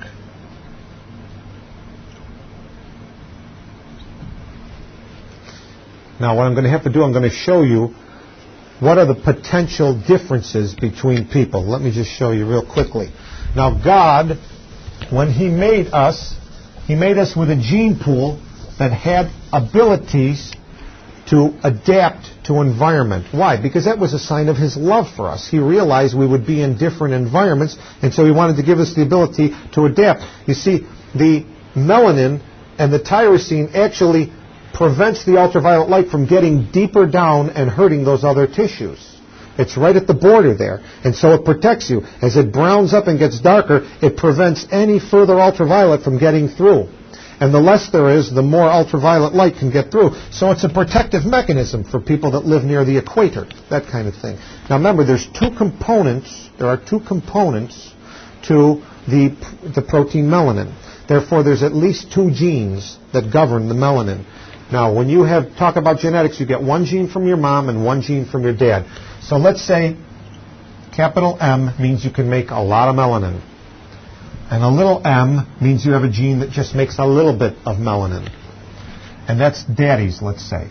Now, what I'm going to have to do, I'm going to show you what are the potential differences between people. Let me just show you real quickly. Now, God, when He made us with a gene pool that had abilities to adapt to environment. Why? Because that was a sign of His love for us. He realized we would be in different environments, and so He wanted to give us the ability to adapt. You see, the melanin and the tyrosine actually prevents the ultraviolet light from getting deeper down and hurting those other tissues. It's right at the border there, and so it protects you. As it browns up and gets darker, it prevents any further ultraviolet from getting through. And the less there is, the more ultraviolet light can get through. So it's a protective mechanism for people that live near the equator, that kind of thing. Now remember, there are two components to the protein melanin. Therefore, there's at least two genes that govern the melanin. Now, when you talk about genetics, you get one gene from your mom and one gene from your dad. So let's say capital M means you can make a lot of melanin. And a little m means you have a gene that just makes a little bit of melanin. And that's daddy's, let's say.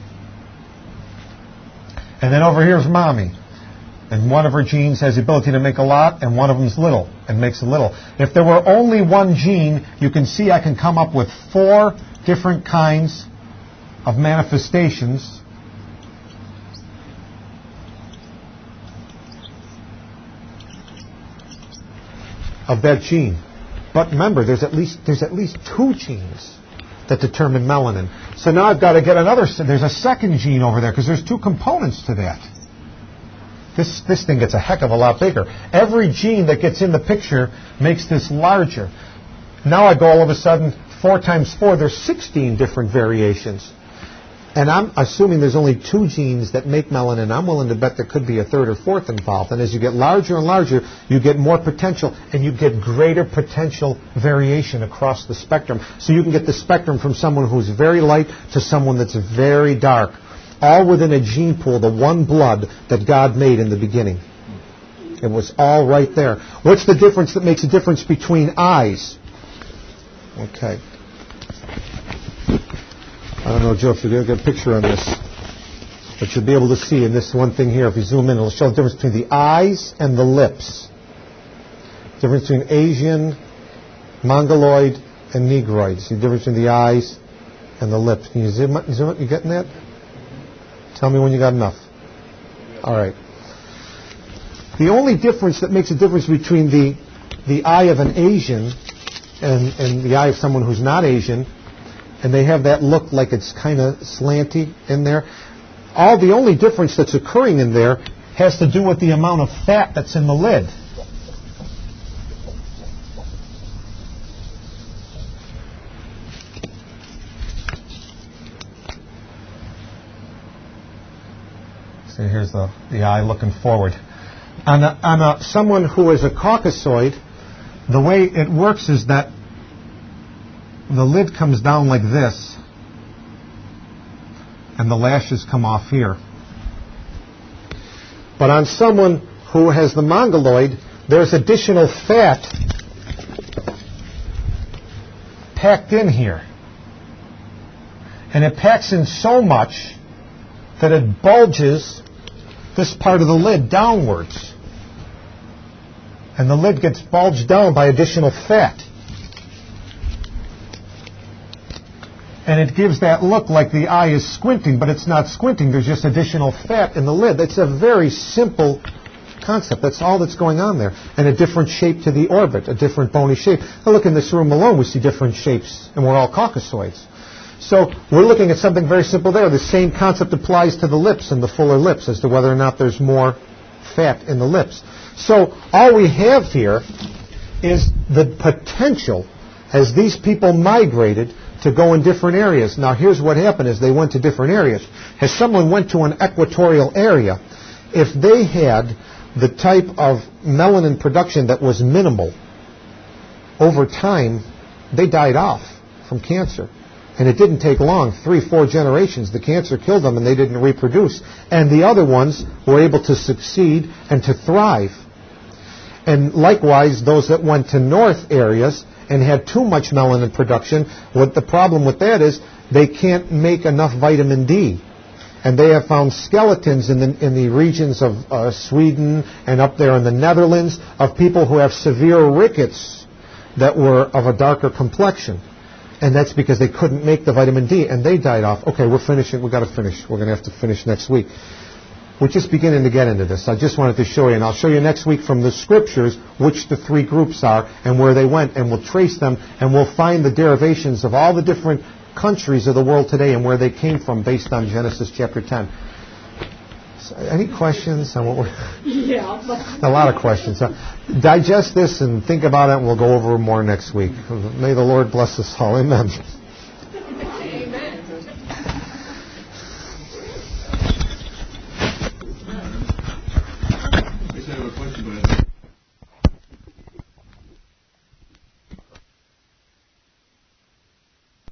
And then over here is mommy. And one of her genes has the ability to make a lot, and one of them's little, and makes a little. If there were only one gene, you can see I can come up with 4 different kinds of manifestations of that gene. But remember, there's at least 2 genes that determine melanin. So now I've got to get there's a second gene over there, because there's 2 components to that. This thing gets a heck of a lot bigger. Every gene that gets in the picture makes this larger. Now I go all of a sudden, 4 times 4, there's 16 different variations. And I'm assuming there's only 2 genes that make melanin. I'm willing to bet there could be a 3rd or 4th involved. And as you get larger and larger, you get more potential, and you get greater potential variation across the spectrum. So you can get the spectrum from someone who's very light to someone that's very dark, all within a gene pool, the one blood that God made in the beginning. It was all right there. What's the difference that makes a difference between eyes? Okay. I don't know, Joe, if you're going to get a picture on this, but you'll be able to see in this one thing here, if you zoom in, it'll show the difference between the eyes and the lips. The difference between Asian, Mongoloid, and Negroid. See the difference between the eyes and the lips. Can you zoom it? You getting that? Tell me when you got enough. All right. The only difference that makes a difference between the eye of an Asian and the eye of someone who's not Asian, and they have that look like it's kind of slanty in there, the only difference that's occurring in there has to do with the amount of fat that's in the lid. So here's the eye looking forward. On someone who is a Caucasoid, the way it works is that the lid comes down like this, and the lashes come off here. But on someone who has the Mongoloid, there's additional fat packed in here. And it packs in so much that it bulges this part of the lid downwards. And the lid gets bulged down by additional fat. And it gives that look like the eye is squinting, but it's not squinting. There's just additional fat in the lid. It's a very simple concept. That's all that's going on there. And a different shape to the orbit, a different bony shape. Now look, in this room alone, we see different shapes, and we're all Caucasoids. So we're looking at something very simple there. The same concept applies to the lips and the fuller lips as to whether or not there's more fat in the lips. So all we have here is the potential, as these people migrated, to go in different areas. Now here's what happened as they went to different areas. As someone went to an equatorial area, if they had the type of melanin production that was minimal, over time they died off from cancer. And it didn't take long, 3-4 generations. The cancer killed them and they didn't reproduce. And the other ones were able to succeed and to thrive. And likewise, those that went to north areas and had too much melanin production, what the problem with that is they can't make enough vitamin D. And they have found skeletons in the regions of Sweden and up there in the Netherlands of people who have severe rickets that were of a darker complexion. And that's because they couldn't make the vitamin D, and they died off. Okay, we're finishing. We've got to finish. We're going to have to finish next week. We're just beginning to get into this. I just wanted to show you, and I'll show you next week from the Scriptures which the three groups are and where they went, and we'll trace them, and we'll find the derivations of all the different countries of the world today and where they came from based on Genesis chapter 10. So, any questions on what we're... Yeah. A lot of questions. Digest this and think about it, and we'll go over more next week. May the Lord bless us all. Amen.